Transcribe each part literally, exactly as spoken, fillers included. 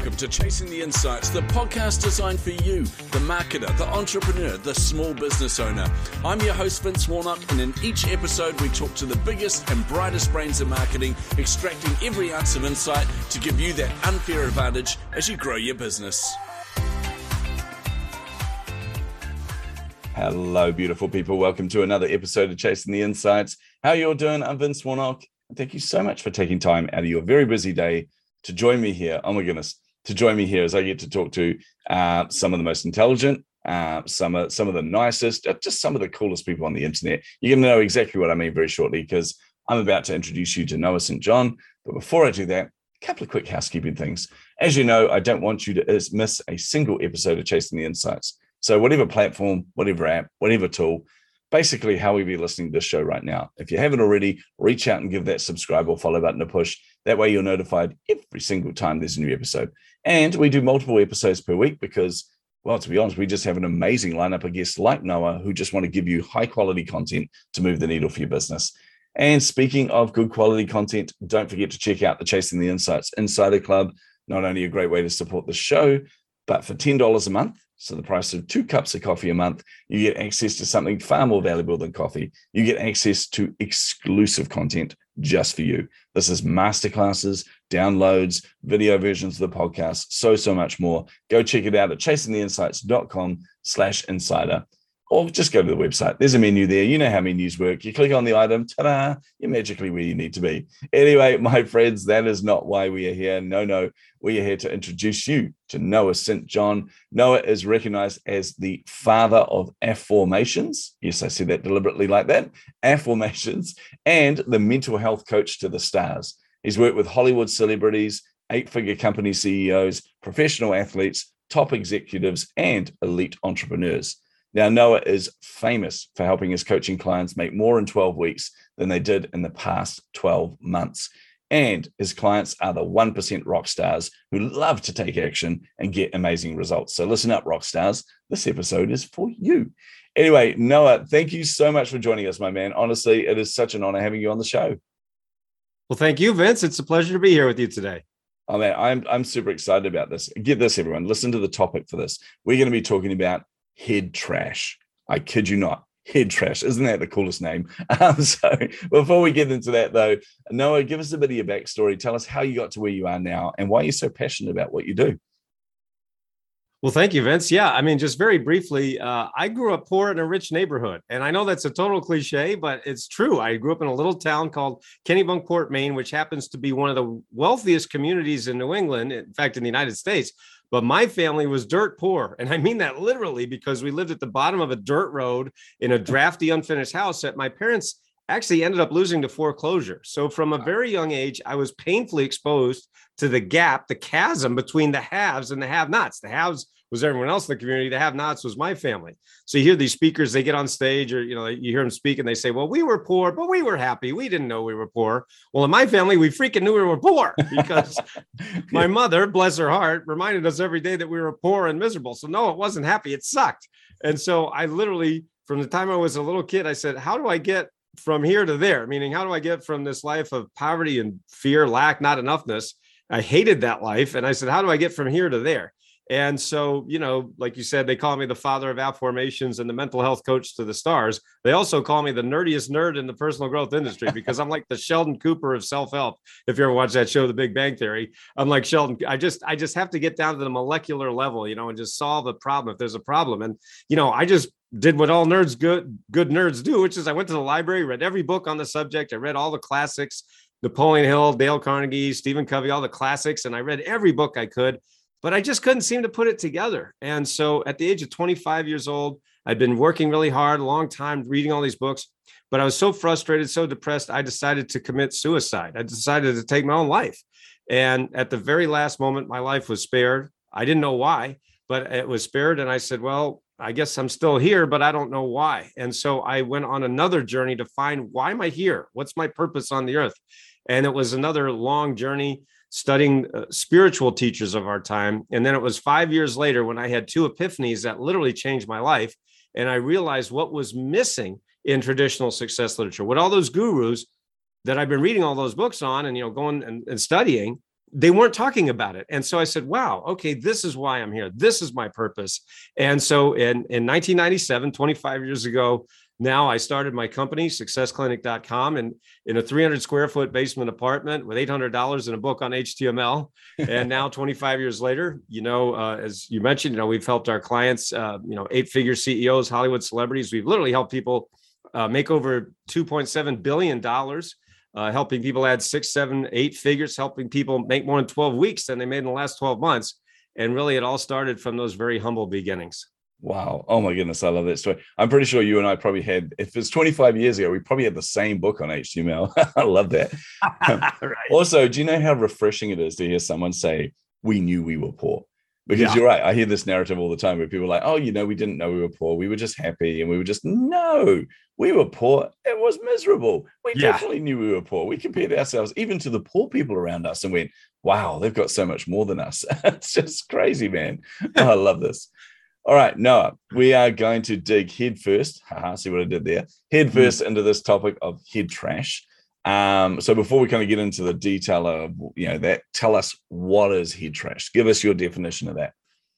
Welcome to Chasing the Insights, the podcast designed for you, the marketer, the entrepreneur, the small business owner. I'm your host, Vince Warnock, and in each episode we talk to the biggest and brightest brains in marketing, extracting every ounce of insight to give you that unfair advantage as you grow your business. Hello, beautiful people. Welcome to another episode of Chasing the Insights. How you all doing? I'm Vince Warnock. And thank you so much for taking time out of your very busy day to join me here. Oh my goodness, to join me here as I get to talk to uh, some of the most intelligent, uh, some of some of the nicest, uh, just some of the coolest people on the internet. You're going to know exactly what I mean very shortly because I'm about to introduce you to Noah Saint John. But before I do that, a couple of quick housekeeping things. As you know, I don't want you to miss a single episode of Chasing the Insights. So whatever platform, whatever app, whatever tool, basically how we be listening to this show right now. If you haven't already, reach out and give that subscribe or follow button a push. That way you're notified every single time there's a new episode. And we do multiple episodes per week because, well, to be honest, we just have an amazing lineup of guests like Noah who just want to give you high quality content to move the needle for your business. And speaking of good quality content, don't forget to check out the Chasing the Insights Insider Club. Not only a great way to support the show, but for ten dollars a month, so the price of two cups of coffee a month, you get access to something far more valuable than coffee. You get access to exclusive content just for you. This is masterclasses, downloads, video versions of the podcast, so, so much more. Go check it out at chasingtheinsights.com slash insider. Or just go to the website. There's a menu there. You know how menus work. You click on the item, ta-da, you're magically where you need to be. Anyway, my friends, that is not why we are here. No, no, we are here to introduce you to Noah Saint John. Noah is recognized as the father of affirmations. Yes, I said that deliberately like that. Affirmations, and the mental health coach to the stars. He's worked with Hollywood celebrities, eight-figure company C E Os, professional athletes, top executives, and elite entrepreneurs. Now, Noah is famous for helping his coaching clients make more in twelve weeks than they did in the past twelve months. And his clients are the one percent rock stars who love to take action and get amazing results. So listen up, rock stars. This episode is for you. Anyway, Noah, thank you so much for joining us, my man. Honestly, it is such an honor having you on the show. Well, thank you, Vince. It's a pleasure to be here with you today. Oh, man, I'm, I'm super excited about this. Get this, everyone. Listen to the topic for this. We're going to be talking about head trash. I kid you not. Head trash. Isn't that the coolest name? Um, so before we get into that, though, Noah, give us a bit of your backstory. Tell us how you got to where you are now and why you're so passionate about what you do. Well, thank you, Vince. Yeah, I mean, just very briefly, uh, I grew up poor in a rich neighborhood. And I know that's a total cliche, but it's true. I grew up in a little town called Kennebunkport, Maine, which happens to be one of the wealthiest communities in New England, in fact, in the United States. But my family was dirt poor. And I mean that literally because we lived at the bottom of a dirt road in a drafty, unfinished house that my parents actually ended up losing to foreclosure. So from a very young age, I was painfully exposed to the gap, the chasm between the haves and the have-nots. The haves was everyone else in the community. The have-nots was my family. So you hear these speakers, they get on stage or, you know, you hear them speak and they say, well, we were poor, but we were happy. We didn't know we were poor. Well, in my family, we freaking knew we were poor because my mother, bless her heart, reminded us every day that we were poor and miserable. So no, it wasn't happy. It sucked. And so I literally, from the time I was a little kid, I said, how do I get from here to there? Meaning, how do I get from this life of poverty and fear, lack, not enoughness? I hated that life. And I said, how do I get from here to there? And so, you know, like you said, they call me the father of affirmations and the mental health coach to the stars. They also call me the nerdiest nerd in the personal growth industry because I'm like the Sheldon Cooper of self-help. If you ever watch that show, The Big Bang Theory, I'm like Sheldon. I just, I just have to get down to the molecular level, you know, and just solve the problem if there's a problem. And, you know, I just did what all nerds, good, good nerds do, which is I went to the library, read every book on the subject. I read all the classics, Napoleon Hill, Dale Carnegie, Stephen Covey, all the classics. And I read every book I could. But I just couldn't seem to put it together. And so at the age of twenty-five years old, I'd been working really hard, a long time, reading all these books. But I was so frustrated, so depressed, I decided to commit suicide. I decided to take my own life. And at the very last moment, my life was spared. I didn't know why, but it was spared. And I said, well, I guess I'm still here, but I don't know why. And so I went on another journey to find, why am I here? What's my purpose on the earth? And it was another long journey studying uh, spiritual teachers of our time. And then it was five years later when I had two epiphanies that literally changed my life. And I realized what was missing in traditional success literature, what all those gurus that I've been reading all those books on and, you know, going and, and studying, they weren't talking about it. And so I said, wow, okay, this is why I'm here. This is my purpose. And so in, in nineteen ninety-seven, twenty-five years ago, now I started my company, success clinic dot com, and in a three hundred square foot basement apartment with eight hundred dollars in a book on H T M L. And now twenty-five years later, you know, uh, as you mentioned, you know, we've helped our clients, uh, you know, eight figure C E Os, Hollywood celebrities. We've literally helped people uh, make over two point seven billion dollars, uh, helping people add six, seven, eight figures, helping people make more in twelve weeks than they made in the last twelve months. And really, it all started from those very humble beginnings. Wow. Oh my goodness. I love that story. I'm pretty sure you and I probably had, if it's twenty-five years ago, we probably had the same book on H T M L. I love that. Right. Also, do you know how refreshing it is to hear someone say, we knew we were poor? Because yeah. You're right. I hear this narrative all the time where people are like, oh, you know, we didn't know we were poor. We were just happy. And we were just, no, we were poor. It was miserable. We yeah. definitely knew we were poor. We compared ourselves even to the poor people around us and went, wow, they've got so much more than us. It's just crazy, man. Oh, I love this. All right, Noah, we are going to dig head first. Haha, see what I did there? Head first mm. into this topic of head trash. Um, so before we kind of get into the detail of, you know, that, tell us, what is head trash? Give us your definition of that.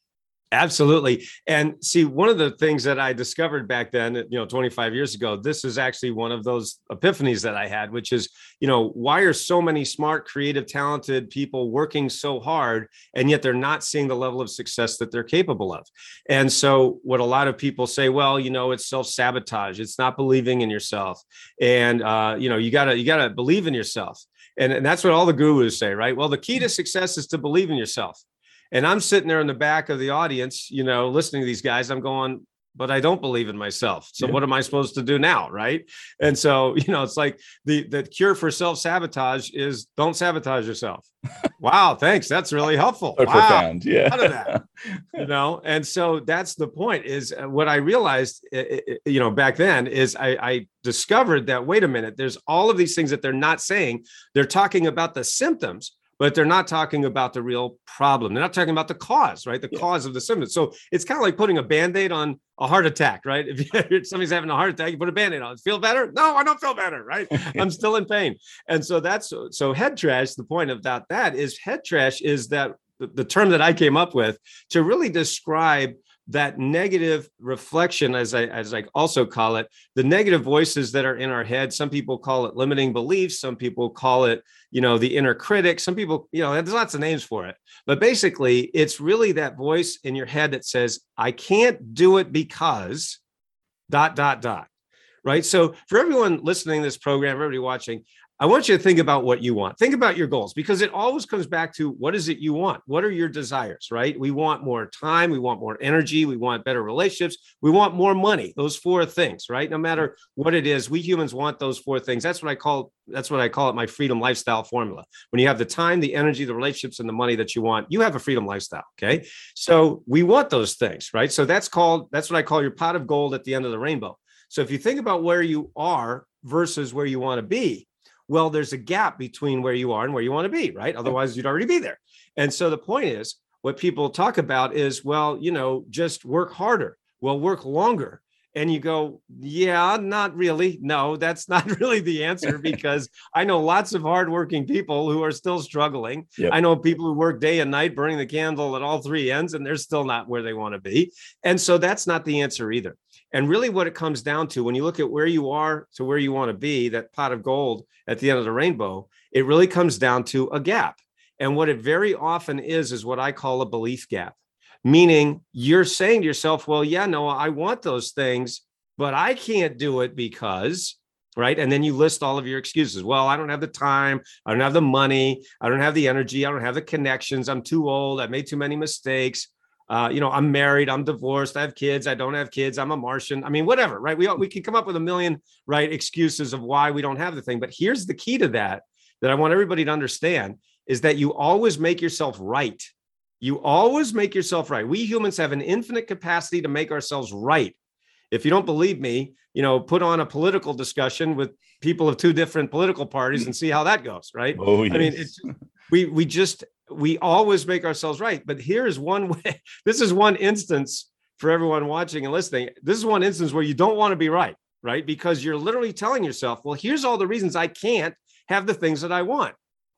Absolutely. And see, one of the things that I discovered back then, you know, twenty-five years ago, this is actually one of those epiphanies that I had, which is, you know, why are so many smart, creative, talented people working so hard, and yet they're not seeing the level of success that they're capable of? And so what a lot of people say, well, you know, it's self-sabotage. It's not believing in yourself. And, uh, you know, you gotta, you gotta believe in yourself. And, and that's what all the gurus say, right? Well, the key to success is to believe in yourself. And I'm sitting there in the back of the audience, you know, listening to these guys. I'm going, but I don't believe in myself. So yeah. What am I supposed to do now? Right. And so, you know, it's like the, the cure for self-sabotage is don't sabotage yourself. Wow. Thanks. That's really helpful. So wow. Profound. Yeah. Out of that, you know, and so that's the point is what I realized, you know, back then is I, I discovered that, wait a minute, there's all of these things that they're not saying. They're talking about the symptoms, but they're not talking about the real problem. They're not talking about the cause, right? The yeah. cause of the symptoms. So it's kind of like putting a Band-Aid on a heart attack, right? If somebody's having a heart attack, you put a Band-Aid on. Feel better? No, I don't feel better, right? I'm still in pain. And so that's, so head trash, the point about that is head trash is that the term that I came up with to really describe that negative reflection, as I, as I also call it, the negative voices that are in our head. Some people call it limiting beliefs. Some people call it, you know, the inner critic. Some people, you know, there's lots of names for it. But basically, it's really that voice in your head that says, I can't do it because dot, dot, dot, right? So for everyone listening to this program, everybody watching, I want you to think about what you want. Think about your goals, because it always comes back to what is it you want? What are your desires, right? We want more time. We want more energy. We want better relationships. We want more money. Those four things, right? No matter what it is, we humans want those four things. That's what I call, that's what I call it, my freedom lifestyle formula. When you have the time, the energy, the relationships, and the money that you want, you have a freedom lifestyle, okay? So we want those things, right? So that's called, that's what I call your pot of gold at the end of the rainbow. So if you think about where you are versus where you want to be, well, there's a gap between where you are and where you want to be, right? Otherwise, you'd already be there. And so the point is, what people talk about is, well, you know, just work harder. Well, work longer. And you go, yeah, not really. No, that's not really the answer, because I know lots of hardworking people who are still struggling. Yep. I know people who work day and night, burning the candle at all three ends, and they're still not where they want to be. And so that's not the answer either. And really what it comes down to, when you look at where you are to where you want to be, that pot of gold at the end of the rainbow, it really comes down to a gap. And what it very often is, is what I call a belief gap. Meaning you're saying to yourself, well, yeah, no, I want those things, but I can't do it because, right? And then you list all of your excuses. Well, I don't have the time. I don't have the money. I don't have the energy. I don't have the connections. I'm too old. I've made too many mistakes. Uh, you know, I'm married. I'm divorced. I have kids. I don't have kids. I'm a Martian. I mean, whatever, right? We, we can come up with a million, right, excuses of why we don't have the thing. But here's the key to that, that I want everybody to understand, is that you always make yourself right. You always make yourself right. We humans have an infinite capacity to make ourselves right. If you don't believe me, you know, put on a political discussion with people of two different political parties and see how that goes, right? Oh, yes. I mean, it's, we we just, we always make ourselves right. But here's one way, this is one instance for everyone watching and listening. This is one instance where you don't want to be right, right? Because you're literally telling yourself, well, here's all the reasons I can't have the things that I want.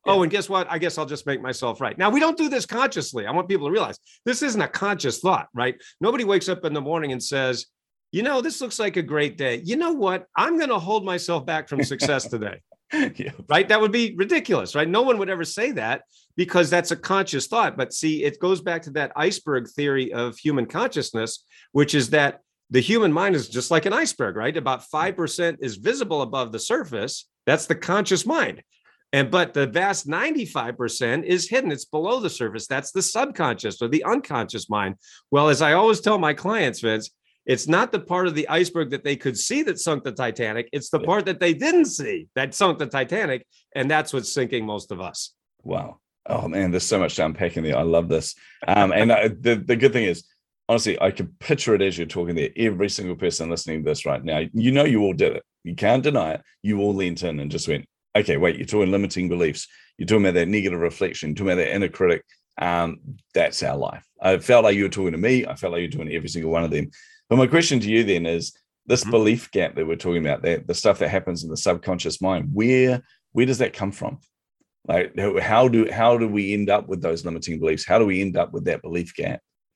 Oh, Yeah. and guess what? I guess I'll just make myself right. Now, we don't do this consciously. I want people to realize this isn't a conscious thought, right? Nobody wakes up in the morning and says, you know, this looks like a great day. You know what? I'm going to hold myself back from success today. Yeah. Right? That would be ridiculous, right? No one would ever say that because that's a conscious thought. But see, it goes back to that iceberg theory of human consciousness, which is that the human mind is just like an iceberg, right? About five percent is visible above the surface. That's the conscious mind. And but the vast ninety-five percent is hidden. It's below the surface. That's the subconscious or the unconscious mind. Well, as I always tell my clients, Vince, it's not the part of the iceberg that they could see that sunk the Titanic. It's the Yeah. part that they didn't see that sunk the Titanic. And that's what's sinking most of us. Wow. Oh man, there's so much to unpack in there. I love this. Um, and uh, the, the good thing is, honestly, I can picture it as you're talking there. Every single person listening to this right now, you know, you all did it. You can't deny it. You all leaned in and just went, okay, wait, you're talking limiting beliefs. You're talking about that negative reflection, you're talking about that inner critic. Um, that's our life. I felt like you were talking to me. I felt like you're talking to every single one of them. But my question to you then is this mm-hmm. belief gap that we're talking about, that the stuff that happens in the subconscious mind, where, where does that come from? Like, how do, how do we end up with those limiting beliefs? How do we end up with that belief gap?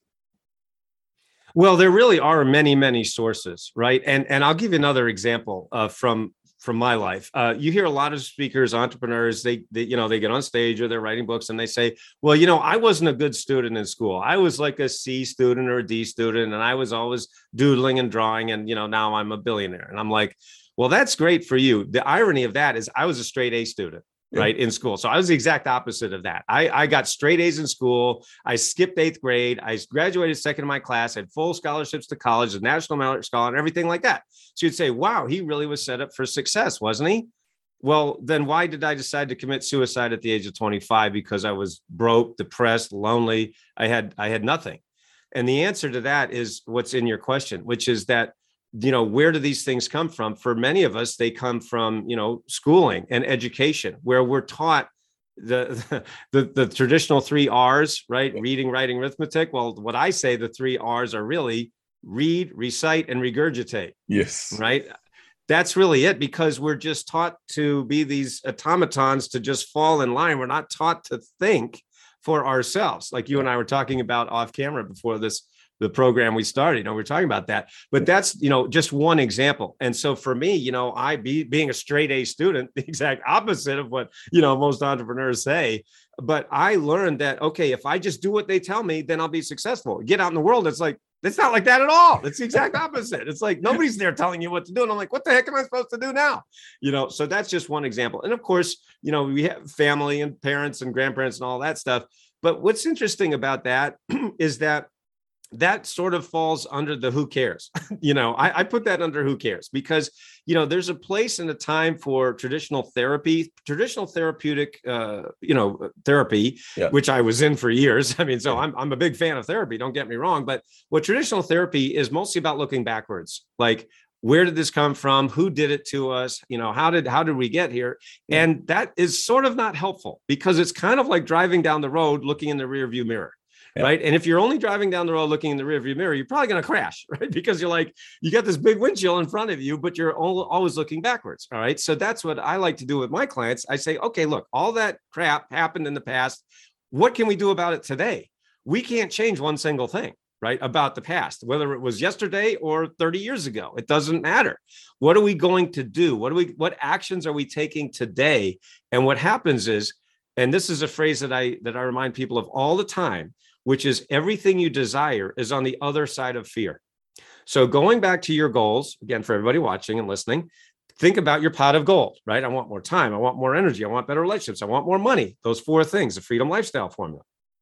Well, there really are many, many sources, right? And, and I'll give you another example uh, from, from my life. Uh, you hear a lot of speakers, entrepreneurs, they, they, you know, they get on stage or they're writing books and they say, well, you know, I wasn't a good student in school. I was like a C student or a D student, and I was always doodling and drawing. And, you know, now I'm a billionaire. And I'm like, well, that's great for you. The irony of that is I was a straight A student. Right, in school. So I was the exact opposite of that. I, I got straight A's in school. I skipped eighth grade. I graduated second in my class, had full scholarships to college, a National Merit Scholar, and everything like that. So you'd say, wow, he really was set up for success, wasn't he? Well, then why did I decide to commit suicide at the age of twenty-five? Because I was broke, depressed, lonely. I had I had nothing. And the answer to that is what's in your question, which is that, you know, where do these things come from? For many of us, they come from, you know, schooling and education, where we're taught the, the, the traditional three R's, right? Reading, writing, arithmetic. Well, what I say, the three R's are really read, recite, and regurgitate. Yes. Right. That's really it, because we're just taught to be these automatons to just fall in line. We're not taught to think for ourselves. Like you and I were talking about off camera before this the program we started, you know, we're talking about that, but that's, you know, just one example. And so for me, you know, I be being a straight A student, the exact opposite of what, you know, most entrepreneurs say, but I learned that, okay, if I just do what they tell me, then I'll be successful. Get out in the world. It's like, it's not like that at all. It's the exact opposite. It's like, nobody's there telling you what to do. And I'm like, what the heck am I supposed to do now? You know, so that's just one example. And of course, you know, we have family and parents and grandparents and all that stuff. But what's interesting about that is that that sort of falls under the who cares. you know, I, I put that under who cares because, you know, there's a place and a time for traditional therapy, traditional therapeutic, uh, you know, therapy, yeah. which I was in for years. I mean, so I'm, I'm a big fan of therapy, don't get me wrong. But what traditional therapy is mostly about looking backwards, like, where did this come from? Who did it to us? You know, how did how did we get here? And that is sort of not helpful because it's kind of like driving down the road, looking in the rear view mirror. Yeah. Right. And if you're only driving down the road looking in the rearview mirror, you're probably going to crash, right? Because you're like, you got this big windshield in front of you, but you're always looking backwards. All right. So that's what I like to do with my clients. I say, okay, look, all that crap happened in the past. What can we do about it today? We can't change one single thing, right, about the past, whether it was yesterday or thirty years ago. It doesn't matter. What are we going to do? What do we, what actions are we taking today? And what happens is, and this is a phrase that I, that I remind people of all the time, which is everything you desire is on the other side of fear. So going back to your goals, again, for everybody watching and listening, think about your pot of gold, right? I want more time. I want more energy. I want better relationships. I want more money. Those four things, the Freedom Lifestyle Formula.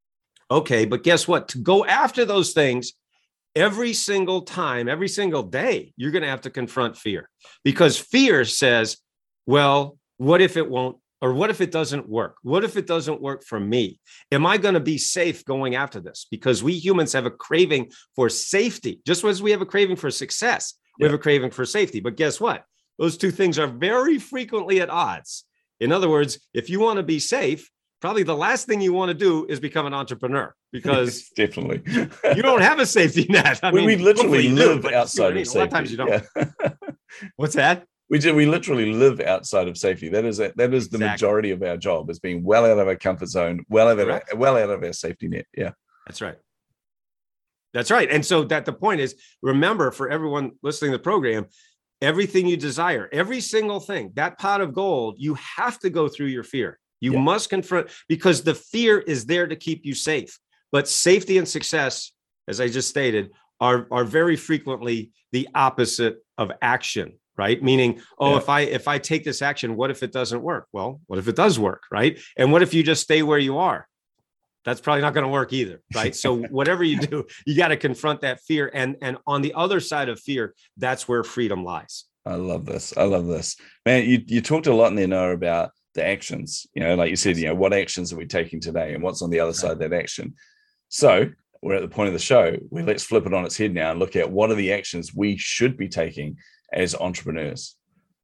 Okay, but guess what? To go after those things, every single time, every single day, you're going to have to confront fear because fear says, well, what if it won't? Or what if it doesn't work? What if it doesn't work for me? Am I going to be safe going after this? Because we humans have a craving for safety, just as we have a craving for success. We yeah. have a craving for safety. But guess what? Those two things are very frequently at odds. In other words, if you want to be safe, probably the last thing you want to do is become an entrepreneur because definitely you don't have a safety net. I we, mean, we literally live do, outside you know, of safety. A lot of times you don't. Yeah. What's that? We do. We literally live outside of safety. That is a, that is the Exactly. majority of our job, is being well out of our comfort zone, well out of our, Correct. well out of our safety net. Yeah, That's right. That's right. And so that the point is, remember, for everyone listening to the program, everything you desire, every single thing, that pot of gold, you have to go through your fear. You Yeah. must confront, because the fear is there to keep you safe. But safety and success, as I just stated, are, are very frequently the opposite of action, right? Meaning, oh, Yeah. if I if I take this action, what if it doesn't work? Well, what if it does work, right? And what if you just stay where you are? That's probably not going to work either, right? So whatever you do, you got to confront that fear. And, and on the other side of fear, that's where freedom lies. I love this. I love this, man. You you talked a lot in there, Noah, about the actions. You know, like you said, you know, what actions are we taking today, and what's on the other side of that action? So we're at the point of the show where let's flip it on its head now and look at what are the actions we should be taking as entrepreneurs.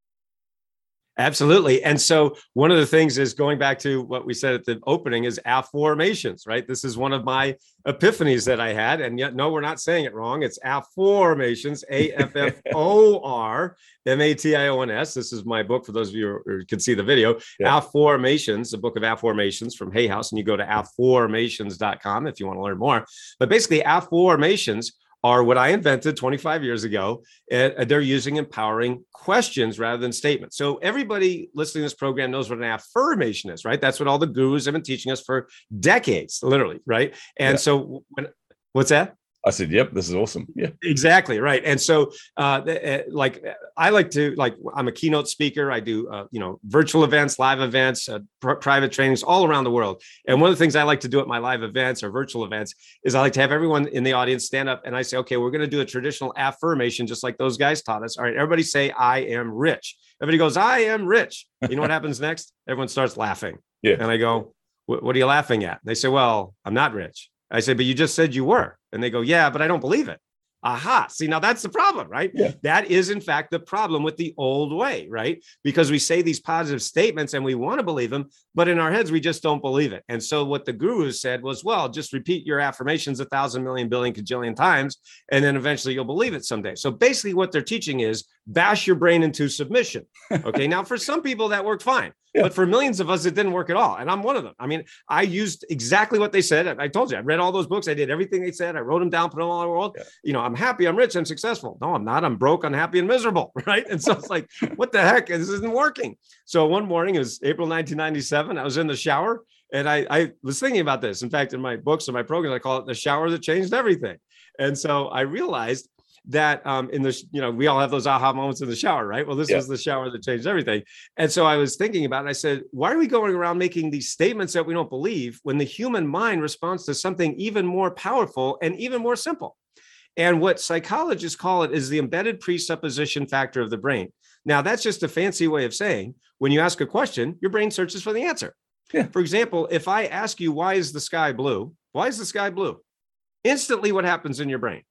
Absolutely. And so one of the things is, going back to what we said at the opening, is afformations, right? This is one of my epiphanies that I had. And yet, no, we're not saying it wrong. It's afformations, A F F O R M A T I O N S. This is my book for those of you who can see the video. Yeah. Afformations, the book of afformations from Hay House. And you go to afformations dot com if you want to learn more. But basically, afformations are what I invented twenty-five years ago. And they're using empowering questions rather than statements. So everybody listening to this program knows what an affirmation is, right? That's what all the gurus have been teaching us for decades, literally, right? And Yeah. so when, what's that? I said, yep, this is awesome. Yeah. Exactly. Right. And so, uh, uh, like, I like to, like, I'm a keynote speaker. I do, uh, you know, virtual events, live events, uh, pr- private trainings all around the world. And one of the things I like to do at my live events or virtual events is I like to have everyone in the audience stand up, and I say, okay, we're going to do a traditional affirmation, just like those guys taught us. All right, everybody say, I am rich. Everybody goes, I am rich. You know what happens next? Everyone starts laughing. Yeah. And I go, what are you laughing at? They say, well, I'm not rich. I say, but you just said you were. And they go, yeah, but I don't believe it. Aha. See, now that's the problem, right? Yeah. That is, in fact, the problem with the old way, right? Because we say these positive statements and we want to believe them, but in our heads, we just don't believe it. And so what the gurus said was, well, just repeat your affirmations a thousand million billion cajillion times, and then eventually you'll believe it someday. So basically what they're teaching is bash your brain into submission. Okay. Now, for some people that worked fine. Yeah. But for millions of us, it didn't work at all. And I'm one of them. I mean, I used exactly what they said. I told you, I read all those books. I did everything they said. I wrote them down, put them all over the world. Yeah. You know, I'm happy, I'm rich, I'm successful. No, I'm not. I'm broke, unhappy, and miserable. Right. And so it's like, what the heck? This isn't working. So one morning, it was April nineteen ninety-seven. I was in the shower and I, I was thinking about this. In fact, in my books and my programs, I call it the shower that changed everything. And so I realized that um, in the, you know, we all have those aha moments in the shower, right? Well, this Yeah. was the shower that changed everything. And so I was thinking about it. I said, why are we going around making these statements that we don't believe when the human mind responds to something even more powerful and even more simple? And what psychologists call it is the embedded presupposition factor of the brain. Now, that's just a fancy way of saying when you ask a question, your brain searches for the answer. Yeah. For example, if I ask you, why is the sky blue? Why is the sky blue? Instantly, what happens in your brain?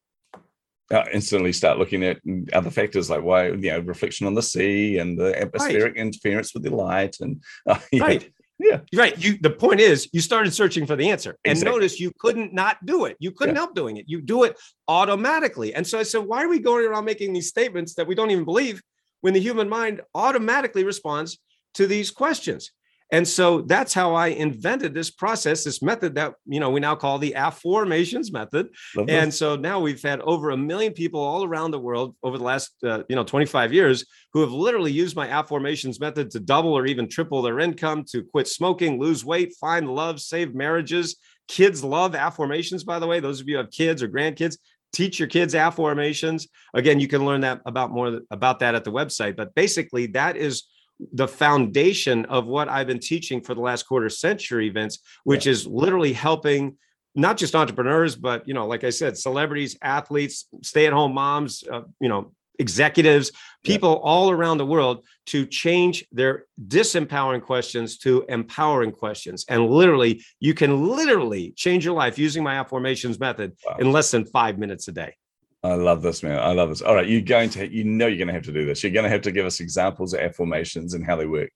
Uh, instantly start looking at other factors like why, you know, reflection on the sea and the atmospheric right. interference with the light. And uh, yeah. right. Yeah. Right. You, the point is you started searching for the answer and Exactly. notice you couldn't not do it. You couldn't Yeah. help doing it. You do it automatically. And so I said, why are we going around making these statements that we don't even believe when the human mind automatically responds to these questions? And so that's how I invented this process, this method that, you know, we now call the affirmations method. Love And this. so now we've had over a million people all around the world over the last, uh, you know, twenty-five years who have literally used my affirmations method to double or even triple their income, to quit smoking, lose weight, find love, save marriages. Kids love affirmations, by the way. Those of you who have kids or grandkids, teach your kids affirmations. Again, you can learn that about more about that at the website. But basically, that is the foundation of what I've been teaching for the last quarter century, Vince, which yeah. is literally helping not just entrepreneurs, but, you know, like I said, celebrities, athletes, stay-at-home moms, uh, you know, executives, people yeah. all around the world to change their disempowering questions to empowering questions. And literally, you can literally change your life using my affirmations method wow. in less than five minutes a day. I love this, man. I love this. All right. You're going to, you know, you're going to have to do this. You're going to have to give us examples of affirmations and how they work.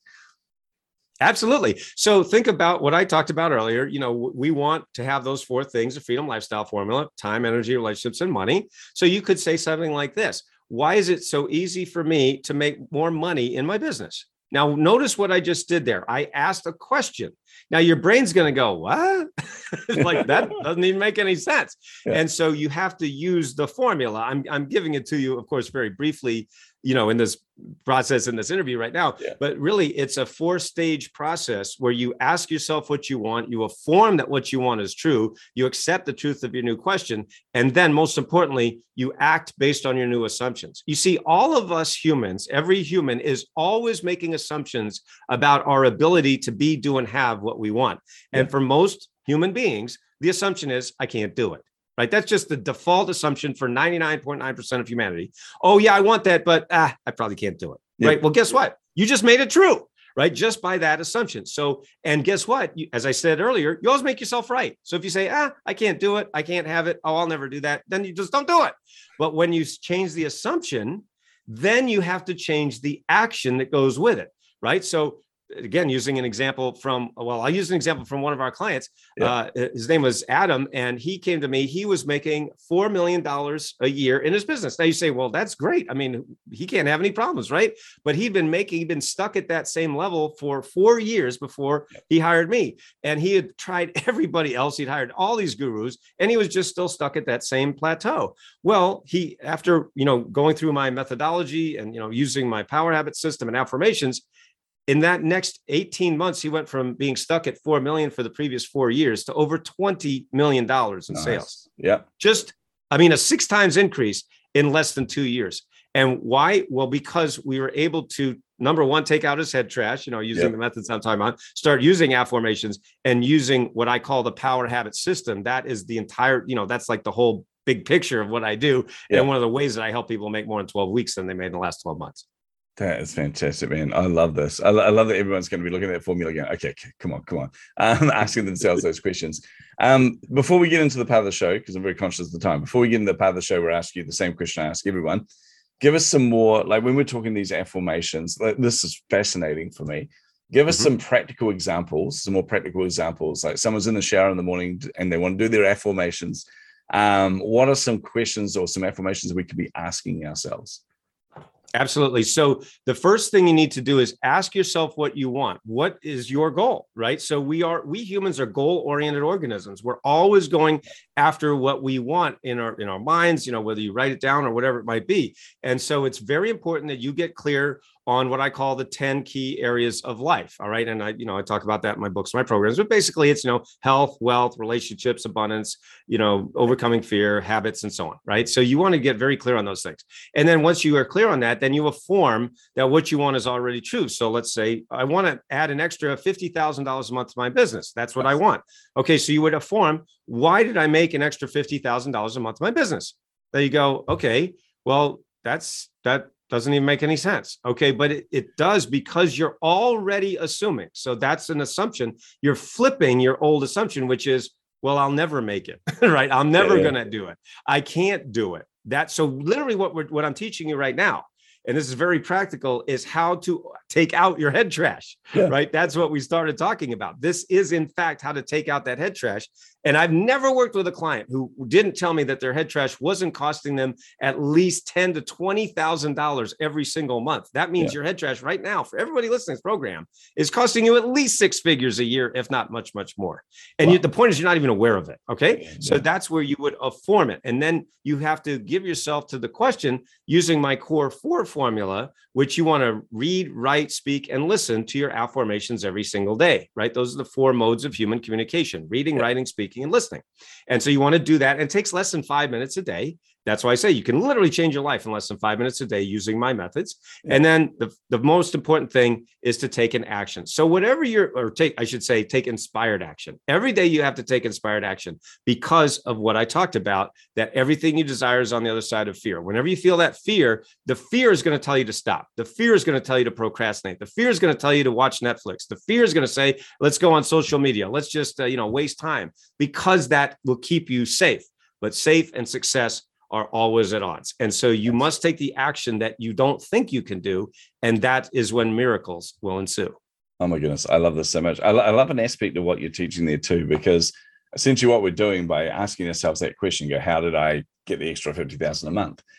Absolutely. So think about what I talked about earlier. You know, we want to have those four things, the freedom lifestyle formula: time, energy, relationships, and money. So you could say something like this: why is it so easy for me to make more money in my business? Now, notice what I just did there. I asked a question. Now, your brain's going to go, what? Like, that doesn't even make any sense. Yeah. And so you have to use the formula. I'm, I'm giving it to you, of course, very briefly, you know, in this process, in this interview right now, yeah. But really it's a four stage process where you ask yourself what you want, you affirm that what you want is true, you accept the truth of your new question, and then most importantly, you act based on your new assumptions. You see, all of us humans, every human is always making assumptions about our ability to be, do, and have what we want. And yeah. for most human beings, the assumption is, I can't do it. Right? That's just the default assumption for ninety-nine point nine percent of humanity. Oh, yeah, I want that, but ah, I probably can't do it. Yeah. Right? Well, guess what? You just made it true, right? Just by that assumption. So, and guess what? You, as I said earlier, you always make yourself right. So if you say, ah, I can't do it, I can't have it, oh, I'll never do that, then you just don't do it. But when you change the assumption, then you have to change the action that goes with it, right? So again, using an example from, well, I'll use an example from one of our clients. Yeah. Uh, his name was Adam, and he came to me. He was making four million dollars a year in his business. Now you say, well, that's great. I mean, he can't have any problems, right? But he'd been making, he'd been stuck at that same level for four years before yeah. he hired me. And he had tried everybody else. He'd hired all these gurus, and he was just still stuck at that same plateau. Well, he, after, you know, going through my methodology and, you know, using my power habit system and affirmations, in that next eighteen months, he went from being stuck at four million for the previous four years to over twenty million dollars in nice. Sales. Yeah. Just, I mean, a six times increase in less than two years. And why? Well, because we were able to, number one, take out his head trash, you know, using yep. the methods I'm talking about, start using affirmations and using what I call the power habit system. That is the entire, you know, that's like the whole big picture of what I do. Yep. And one of the ways that I help people make more in twelve weeks than they made in the last twelve months. That is fantastic, man. I love this. I, I love that everyone's going to be looking at that formula going, okay, okay come on, come on, um, asking themselves those questions. Um, before we get into the part of the show, because I'm very conscious of the time, before we get into the part of the show, we're asking you the same question I ask everyone. Give us some more, like when we're talking these affirmations, like, this is fascinating for me. Give us mm-hmm. some practical examples, some more practical examples. Like someone's in the shower in the morning and they want to do their affirmations. Um, what are some questions or some affirmations we could be asking ourselves? Absolutely. So the first thing you need to do is ask yourself what you want. What is your goal, right? So we are, we humans are goal-oriented organisms. We're always going after what we want in our, in our minds, you know, whether you write it down or whatever it might be. And so it's very important that you get clear on what I call the ten key areas of life. All right. And I, you know, I talk about that in my books, my programs, but basically it's, you know, health, wealth, relationships, abundance, you know, overcoming fear, habits, and so on. Right. So you want to get very clear on those things. And then once you are clear on that, then you affirm that what you want is already true. So let's say I want to add an extra fifty thousand dollars a month to my business. That's what I want. Okay. So you would affirm, why did I make an extra fifty thousand dollars a month to my business? There you go. Okay. Well, that's, that doesn't even make any sense. Okay. But it, it does, because you're already assuming. So that's an assumption. You're flipping your old assumption, which is, well, I'll never make it, right? I'm never yeah. going to do it. I can't do it. That, so literally what we're, what I'm teaching you right now, and this is very practical, is how to take out your head trash, yeah. right? That's what we started talking about. This is, in fact, how to take out that head trash. And I've never worked with a client who didn't tell me that their head trash wasn't costing them at least ten thousand to twenty thousand dollars every single month. That means yeah. your head trash right now, for everybody listening to this program, is costing you at least six figures a year, if not much, much more. And wow. you, the point is, you're not even aware of it. Okay. Yeah. So that's where you would affirm it. And then you have to give yourself to the question using my core four formula, which you want to read, write, speak, and listen to your affirmations every single day, right? Those are the four modes of human communication: reading, yeah. writing, speaking, and listening. And so you want to do that. And it takes less than five minutes a day. That's why I say you can literally change your life in less than five minutes a day using my methods. Yeah. And then the, the most important thing is to take an action. So whatever you're, or take, I should say, take inspired action. Every day you have to take inspired action because of what I talked about, that everything you desire is on the other side of fear. Whenever you feel that fear, the fear is going to tell you to stop. The fear is going to tell you to procrastinate. The fear is going to tell you to watch Netflix. The fear is going to say, let's go on social media. Let's just, uh, you know, waste time, because that will keep you safe. But safe and success are always at odds. And so you must take the action that you don't think you can do. And that is when miracles will ensue. Oh my goodness. I love this so much. I, lo- I love an aspect of what you're teaching there too, because essentially what we're doing by asking ourselves that question, go, how did I get the extra fifty thousand a month?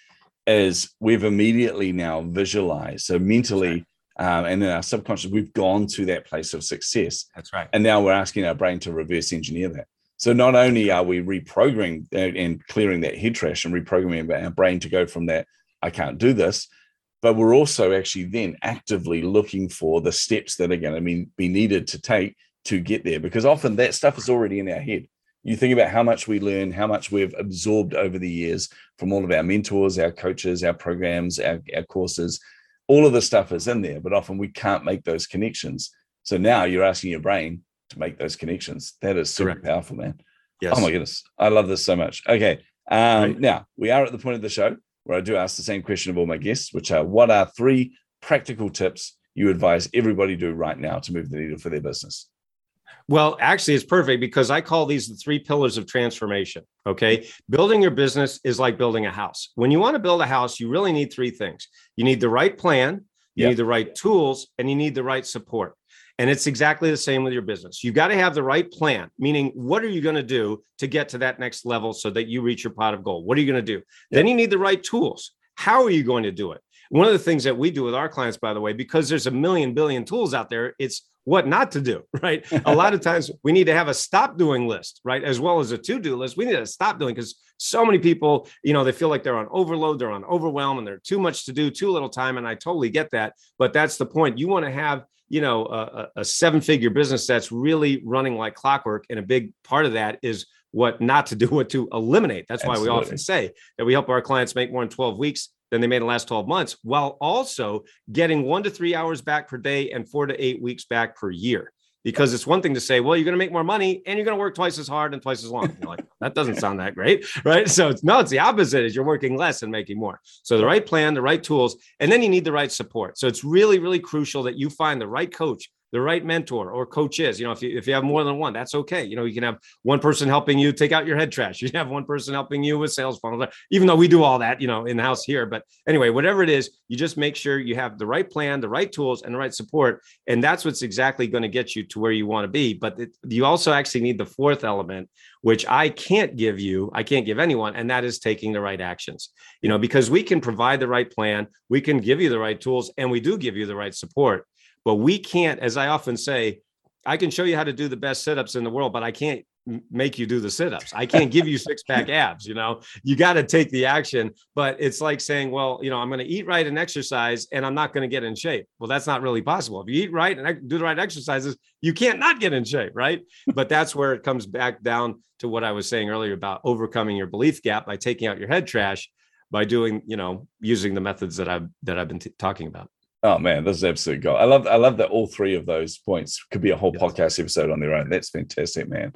is we've immediately now visualized. So mentally, um, and in our subconscious, we've gone to that place of success. That's right. And now we're asking our brain to reverse engineer that. So not only are we reprogramming and clearing that head trash and reprogramming our brain to go from that, I can't do this, but we're also actually then actively looking for the steps that are going to be, be needed to take to get there, because often that stuff is already in our head. You think about how much we learn, how much we've absorbed over the years from all of our mentors, our coaches, our programs, our, our courses. All of the stuff is in there, but often we can't make those connections. So now you're asking your brain to make those connections. That is super Correct. Powerful, man. Yes. Oh my goodness. I love this so much. Okay. Um, right. Now we are at the point of the show where I do ask the same question of all my guests, which are, what are three practical tips you advise everybody to do right now to move the needle for their business? Well, actually, it's perfect because I call these the three pillars of transformation. Okay. Building your business is like building a house. When you want to build a house, you really need three things. You need the right plan, you yep. need the right tools, and you need the right support. And it's exactly the same with your business. You've got to have the right plan, meaning what are you going to do to get to that next level so that you reach your pot of gold? What are you going to do? Yep. Then you need the right tools. How are you going to do it? One of the things that we do with our clients, by the way, because there's a million billion tools out there, it's what not to do, right? A lot of times we need to have a stop doing list, right? As well as a to-do list. We need to stop doing, because so many people, you know, they feel like they're on overload, they're on overwhelm, and they're too much to do, too little time. And I totally get that. But that's the point. You want to have, you know, a, a seven-figure business that's really running like clockwork. And a big part of that is what not to do, what to eliminate. That's Absolutely. Why we often say that we help our clients make more in twelve weeks than they made in the last twelve months, while also getting one to three hours back per day and four to eight weeks back per year. Because it's one thing to say, well, you're going to make more money and you're going to work twice as hard and twice as long. You're like, that doesn't sound that great, right? So it's, no, it's the opposite, is you're working less and making more. So the right plan, the right tools, and then you need the right support. So it's really, really crucial that you find the right coach, the right mentor or coaches. You know, if you, if you have more than one, that's okay. You know, you can have one person helping you take out your head trash. You can have one person helping you with sales funnels, even though we do all that, you know, in the house here. But anyway, whatever it is, you just make sure you have the right plan, the right tools, and the right support. And that's what's exactly going to get you to where you want to be. But it, you also actually need the fourth element, which I can't give you, I can't give anyone, and that is taking the right actions. You know, because we can provide the right plan, we can give you the right tools, and we do give you the right support. But we can't, as I often say, I can show you how to do the best sit-ups in the world, but I can't make you do the sit-ups. I can't give you six-pack abs. You know, you got to take the action. But it's like saying, well, you know, I'm going to eat right and exercise, and I'm not going to get in shape. Well, that's not really possible. If you eat right and do the right exercises, you can't not get in shape, right? But that's where it comes back down to what I was saying earlier about overcoming your belief gap by taking out your head trash, by doing, you know, using the methods that I've that I've been t- talking about. Oh man, this is absolute gold. I love, I love that all three of those points could be a whole yes. podcast episode on their own. That's fantastic, man.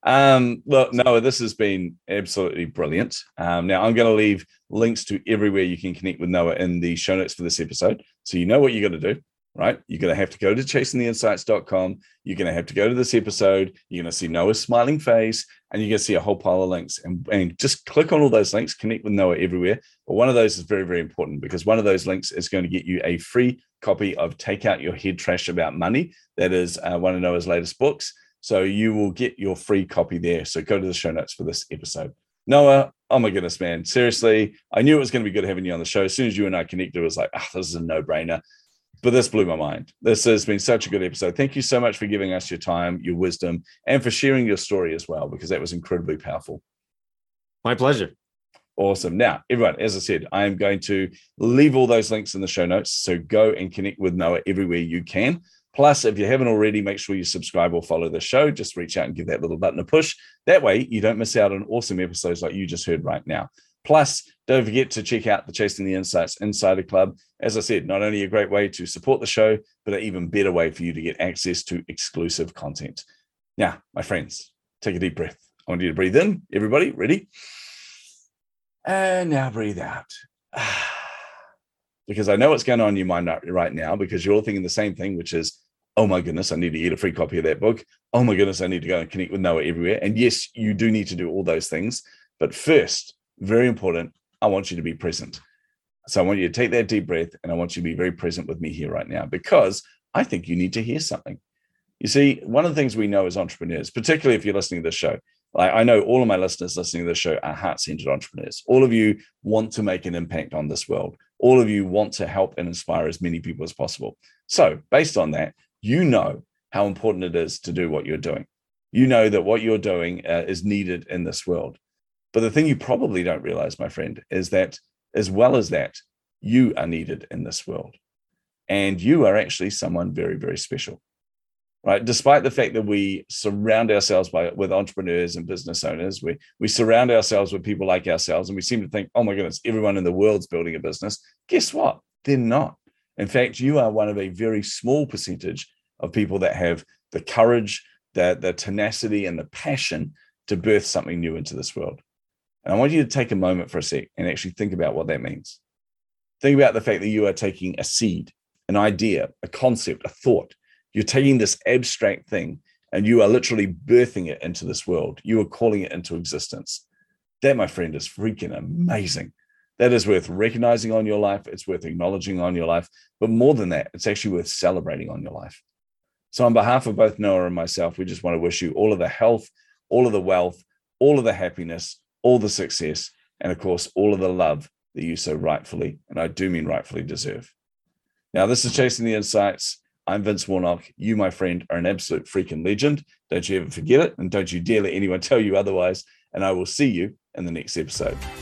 Um, look, Noah, this has been absolutely brilliant. Um, now I'm going to leave links to everywhere you can connect with Noah in the show notes for this episode. So you know what you got to do, right? You're going to have to go to chasing the insights dot com. You're going to have to go to this episode. You're going to see Noah's smiling face, and you're going to see a whole pile of links, and, and just click on all those links, connect with Noah everywhere. But one of those is very, very important, because one of those links is going to get you a free copy of Take Out Your Head Trash About Money. That is uh, one of Noah's latest books. So you will get your free copy there. So go to the show notes for this episode. Noah, oh my goodness, man. Seriously, I knew it was going to be good having you on the show. As soon as you and I connected, it was like, oh, this is a no-brainer. But this blew my mind. This has been such a good episode. Thank you so much for giving us your time, your wisdom, and for sharing your story as well, because that was incredibly powerful. My pleasure. Awesome. Now, everyone, as I said, I am going to leave all those links in the show notes. So go and connect with Noah everywhere you can. Plus, if you haven't already, make sure you subscribe or follow the show. Just reach out and give that little button a push. That way, you don't miss out on awesome episodes like you just heard right now. Plus, don't forget to check out the Chasing the Insights Insider Club. As I said, not only a great way to support the show, but an even better way for you to get access to exclusive content. Now, my friends, take a deep breath. I want you to breathe in. Everybody, ready? And now breathe out. Because I know what's going on in your mind right now, because you're all thinking the same thing, which is, oh my goodness, I need to get a free copy of that book. Oh my goodness, I need to go and connect with Noah everywhere. And yes, you do need to do all those things. But first, very important, I want you to be present. So I want you to take that deep breath, and I want you to be very present with me here right now, because I think you need to hear something. You see, one of the things we know as entrepreneurs, particularly if you're listening to this show, Like, I know all of my listeners listening to this show are heart-centered entrepreneurs. All of you want to make an impact on this world. All of you want to help and inspire as many people as possible. So based on that, you know how important it is to do what you're doing. You know that what you're doing uh, is needed in this world. But the thing you probably don't realize, my friend, is that as well as that, you are needed in this world. And you are actually someone very, very special, right? Despite the fact that we surround ourselves by, with entrepreneurs and business owners, we, we surround ourselves with people like ourselves, and we seem to think, oh my goodness, everyone in the world's building a business. Guess what? They're not. In fact, you are one of a very small percentage of people that have the courage, the, the tenacity, and the passion to birth something new into this world. And I want you to take a moment for a sec and actually think about what that means. Think about the fact that you are taking a seed, an idea, a concept, a thought. You're taking this abstract thing and you are literally birthing it into this world. You are calling it into existence. That, my friend, is freaking amazing. That is worth recognizing on your life. It's worth acknowledging on your life. But more than that, it's actually worth celebrating on your life. So on behalf of both Noah and myself, we just want to wish you all of the health, all of the wealth, all of the happiness, all the success, and of course, all of the love that you so rightfully, and I do mean rightfully, deserve. Now, this is Chasing the Insights. I'm Vince Warnock. You, my friend, are an absolute freaking legend. Don't you ever forget it, and don't you dare let anyone tell you otherwise. And I will see you in the next episode.